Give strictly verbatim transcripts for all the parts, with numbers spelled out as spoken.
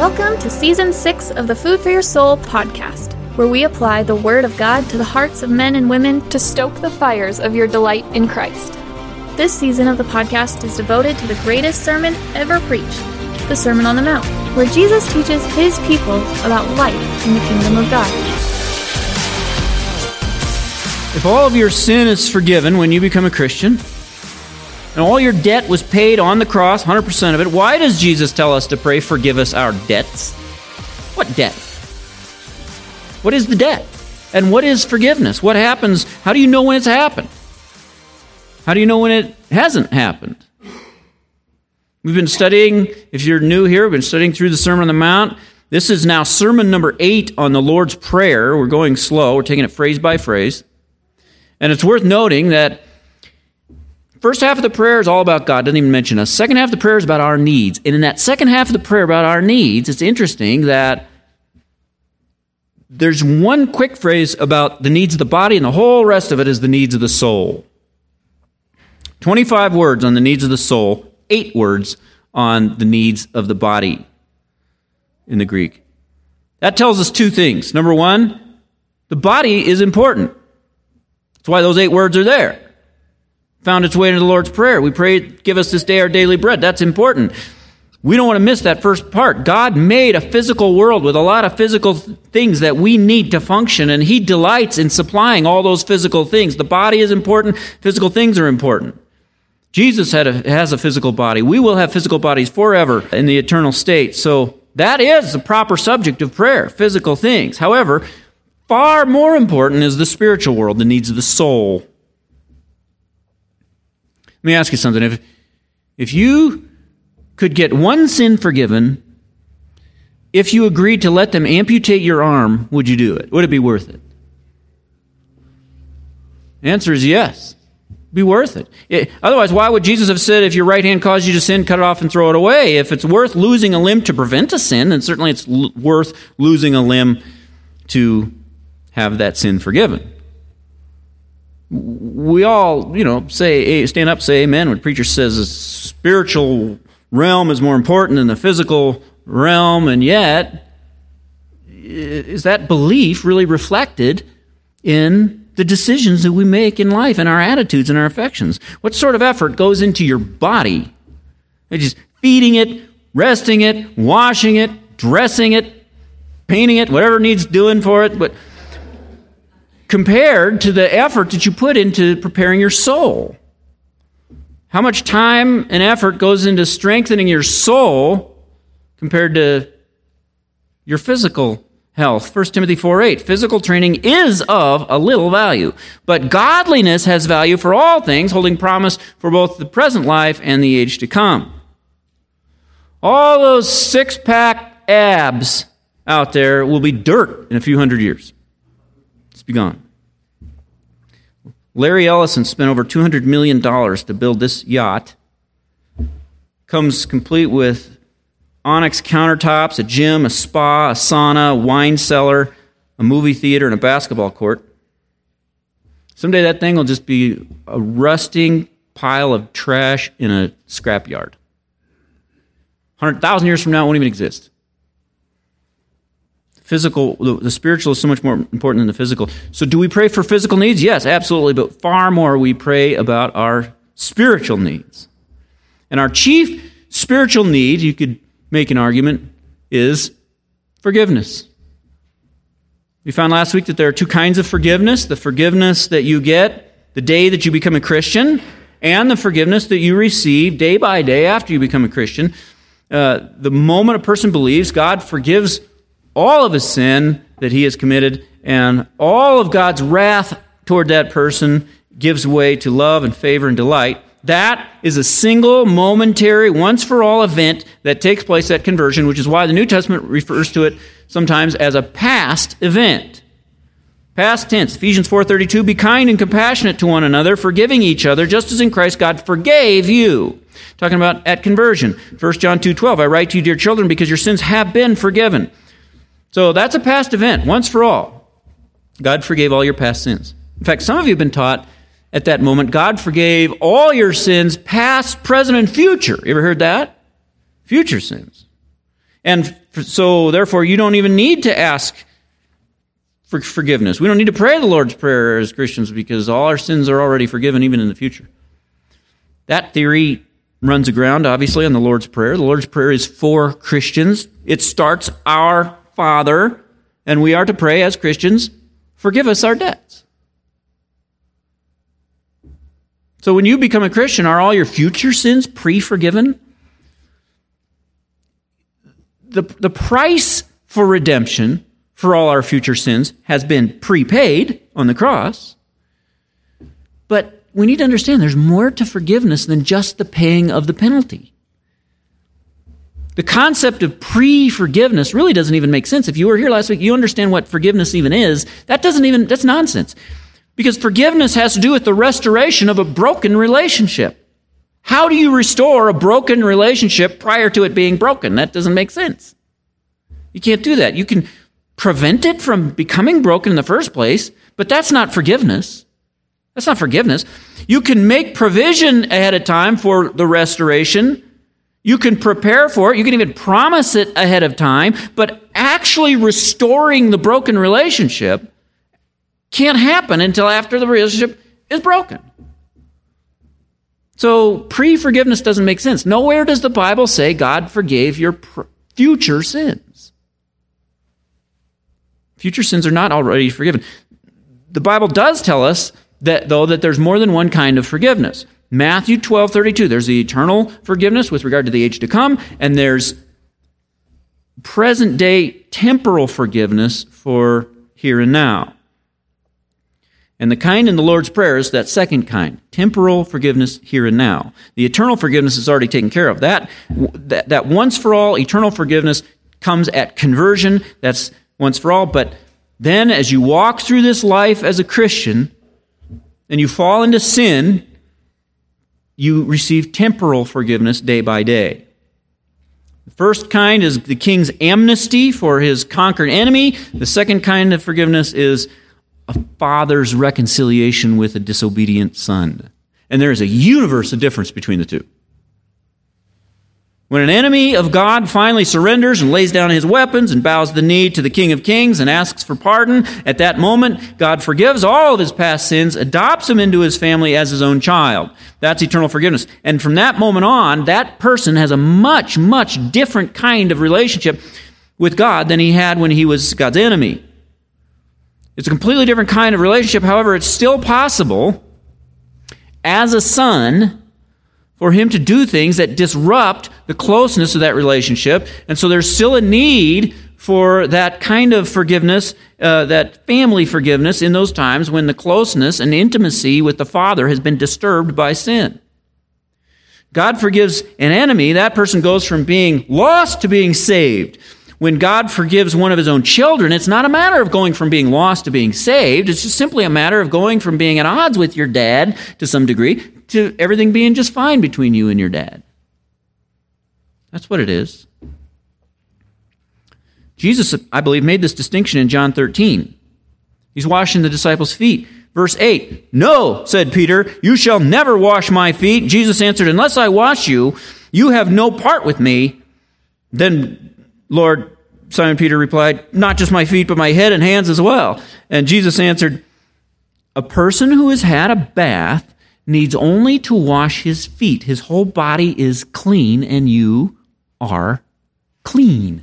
Welcome to Season six of the Food for Your Soul podcast, where we apply the Word of God to the hearts of men and women to stoke the fires of your delight in Christ. This season of the podcast is devoted to the greatest sermon ever preached, the Sermon on the Mount, where Jesus teaches His people about life in the kingdom of God. If all of your sin is forgiven when you become a Christian, and all your debt was paid on the cross, one hundred percent of it, why does Jesus tell us to pray, forgive us our debts? What debt? What is the debt? And what is forgiveness? What happens? How do you know when it's happened? How do you know when it hasn't happened? We've been studying, if you're new here, we've been studying through the Sermon on the Mount. This is now sermon number eight on the Lord's Prayer. We're going slow. We're taking it phrase by phrase. And it's worth noting that first half of the prayer is all about God, doesn't even mention us. Second half of the prayer is about our needs. And in that second half of the prayer about our needs, it's interesting that there's one quick phrase about the needs of the body, and the whole rest of it is the needs of the soul. twenty-five words on the needs of the soul, eight words on the needs of the body in the Greek. That tells us two things. Number one, the body is important. That's why those eight words are there. Found its way into the Lord's Prayer. We pray, give us this day our daily bread. That's important. We don't want to miss that first part. God made a physical world with a lot of physical th- things that we need to function, and He delights in supplying all those physical things. The body is important. Physical things are important. Jesus had a, has a physical body. We will have physical bodies forever in the eternal state. So that is the proper subject of prayer, physical things. However, far more important is the spiritual world, the needs of the soul. Let me ask you something. If, if you could get one sin forgiven, if you agreed to let them amputate your arm, would you do it? Would it be worth it? The answer is yes. It'd be worth it. it. Otherwise, why would Jesus have said, if your right hand caused you to sin, cut it off and throw it away? If it's worth losing a limb to prevent a sin, then certainly it's l- worth losing a limb to have that sin forgiven. We all, you know, say, stand up, say amen when the preacher says the spiritual realm is more important than the physical realm, and yet, is that belief really reflected in the decisions that we make in life and our attitudes and our affections? What sort of effort goes into your body? It's just feeding it, resting it, washing it, dressing it, painting it, whatever needs doing for it, but compared to the effort that you put into preparing your soul. How much time and effort goes into strengthening your soul compared to your physical health? First Timothy four eight, physical training is of a little value, but godliness has value for all things, holding promise for both the present life and the age to come. All those six-pack abs out there will be dirt in a few hundred years. Be gone. Larry Ellison spent over two hundred million dollars to build this yacht. Comes complete with onyx countertops, a gym, a spa, a sauna, a wine cellar, a movie theater, and a basketball court. Someday that thing will just be a rusting pile of trash in a scrapyard. one hundred thousand years from now, it won't even exist. Physical, the spiritual is so much more important than the physical. So do we pray for physical needs? Yes, absolutely, but far more we pray about our spiritual needs. And our chief spiritual need, you could make an argument, is forgiveness. We found last week that there are two kinds of forgiveness: the forgiveness that you get the day that you become a Christian, and the forgiveness that you receive day by day after you become a Christian. Uh, the moment a person believes, God forgives all of his sin that he has committed, and all of God's wrath toward that person gives way to love and favor and delight. That is a single, momentary, once-for-all event that takes place at conversion, which is why the New Testament refers to it sometimes as a past event. Past tense, Ephesians four thirty-two, be kind and compassionate to one another, forgiving each other, just as in Christ God forgave you. Talking about at conversion. First John two twelve, I write to you, dear children, because your sins have been forgiven. So that's a past event, once for all. God forgave all your past sins. In fact, some of you have been taught at that moment, God forgave all your sins, past, present, and future. You ever heard that? Future sins. And so therefore you don't even need to ask for forgiveness. We don't need to pray the Lord's Prayer as Christians because all our sins are already forgiven even in the future. That theory runs aground, obviously, on the Lord's Prayer. The Lord's Prayer is for Christians. It starts, Our Father, and we are to pray as Christians, forgive us our debts. So when you become a Christian, are all your future sins pre-forgiven? The, the price for redemption for all our future sins has been prepaid on the cross. But we need to understand there's more to forgiveness than just the paying of the penalty. The concept of pre-forgiveness really doesn't even make sense. If you were here last week, you understand what forgiveness even is. That doesn't even, that's nonsense. Because forgiveness has to do with the restoration of a broken relationship. How do you restore a broken relationship prior to it being broken? That doesn't make sense. You can't do that. You can prevent it from becoming broken in the first place, but that's not forgiveness. That's not forgiveness. You can make provision ahead of time for the restoration. You can prepare for it. You can even promise it ahead of time, but actually restoring the broken relationship can't happen until after the relationship is broken. So pre-forgiveness doesn't make sense. Nowhere does the Bible say God forgave your pr- future sins. Future sins are not already forgiven. The Bible does tell us that, though, that there's more than one kind of forgiveness. Matthew twelve thirty-two, there's the eternal forgiveness with regard to the age to come, and there's present-day temporal forgiveness for here and now. And the kind in the Lord's Prayer is that second kind, temporal forgiveness here and now. The eternal forgiveness is already taken care of. That, that, that once-for-all eternal forgiveness comes at conversion. That's once for all. But then as you walk through this life as a Christian and you fall into sin, you receive temporal forgiveness day by day. The first kind is the king's amnesty for his conquered enemy. The second kind of forgiveness is a father's reconciliation with a disobedient son. And there is a universe of difference between the two. When an enemy of God finally surrenders and lays down his weapons and bows the knee to the King of Kings and asks for pardon, at that moment, God forgives all of his past sins, adopts him into his family as his own child. That's eternal forgiveness. And from that moment on, that person has a much, much different kind of relationship with God than he had when he was God's enemy. It's a completely different kind of relationship. However, it's still possible as a son for him to do things that disrupt the closeness of that relationship. And so there's still a need for that kind of forgiveness, uh, that family forgiveness in those times when the closeness and intimacy with the Father has been disturbed by sin. God forgives an enemy. That person goes from being lost to being saved. When God forgives one of his own children, it's not a matter of going from being lost to being saved. It's just simply a matter of going from being at odds with your dad to some degree to everything being just fine between you and your dad. That's what it is. Jesus, I believe, made this distinction in John thirteen. He's washing the disciples' feet. Verse eight, "No," said Peter, "you shall never wash my feet." Jesus answered, "Unless I wash you, you have no part with me." Then Lord, Simon Peter replied, "Not just my feet, but my head and hands as well." And Jesus answered, "A person who has had a bath needs only to wash his feet. His whole body is clean, and you are clean.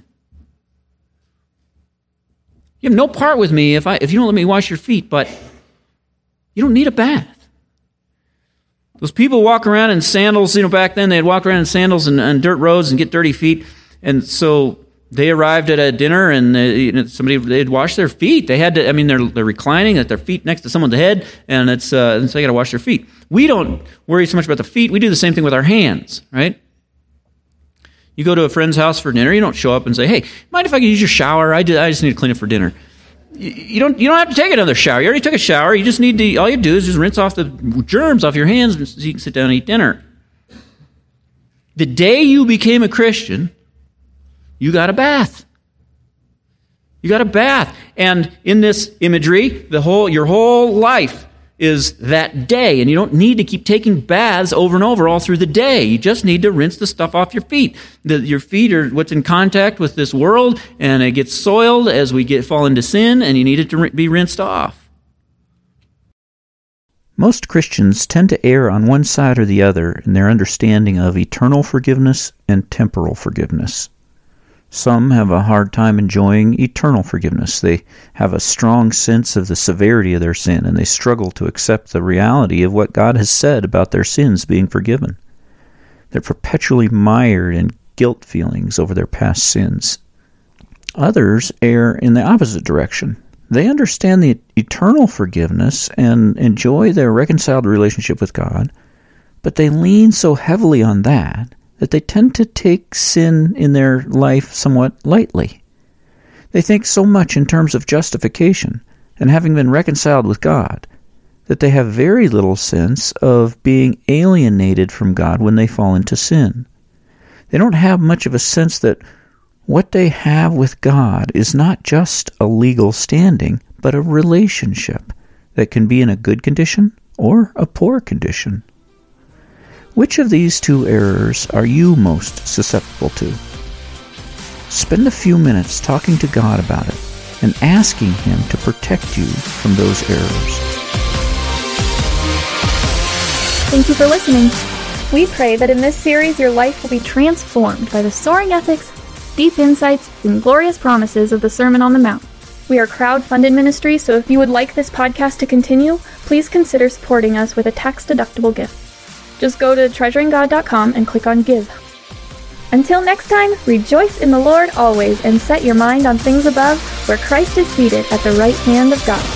You have no part with me if I if you don't let me wash your feet, but you don't need a bath." Those people walk around in sandals. You know, back then they'd walk around in sandals and, and dirt roads and get dirty feet. And so they arrived at a dinner, and they, you know, somebody they'd wash their feet. They had to. I mean, they're they're reclining at their feet next to someone's head, and it's uh, and so they got to wash their feet. We don't worry so much about the feet. We do the same thing with our hands, right? You go to a friend's house for dinner. You don't show up and say, "Hey, mind if I can use your shower? I just, I just need to clean it for dinner." You, you don't you don't have to take another shower. You already took a shower. You just need to. All you do is just rinse off the germs off your hands so you can sit down and eat dinner. The day you became a Christian, you got a bath. You got a bath. And in this imagery, the whole your whole life is that day, and you don't need to keep taking baths over and over all through the day. You just need to rinse the stuff off your feet. The, your feet are what's in contact with this world, and it gets soiled as we get fall into sin, and you need it to be rinsed off. Most Christians tend to err on one side or the other in their understanding of eternal forgiveness and temporal forgiveness. Some have a hard time enjoying eternal forgiveness. They have a strong sense of the severity of their sin, and they struggle to accept the reality of what God has said about their sins being forgiven. They're perpetually mired in guilt feelings over their past sins. Others err in the opposite direction. They understand the eternal forgiveness and enjoy their reconciled relationship with God, but they lean so heavily on that that they tend to take sin in their life somewhat lightly. They think so much in terms of justification and having been reconciled with God that they have very little sense of being alienated from God when they fall into sin. They don't have much of a sense that what they have with God is not just a legal standing, but a relationship that can be in a good condition or a poor condition. Which of these two errors are you most susceptible to? Spend a few minutes talking to God about it and asking Him to protect you from those errors. Thank you for listening. We pray that in this series your life will be transformed by the soaring ethics, deep insights, and glorious promises of the Sermon on the Mount. We are a crowd-funded ministry, so if you would like this podcast to continue, please consider supporting us with a tax-deductible gift. Just go to treasuring god dot com and click on Give. Until next time, rejoice in the Lord always and set your mind on things above, where Christ is seated at the right hand of God.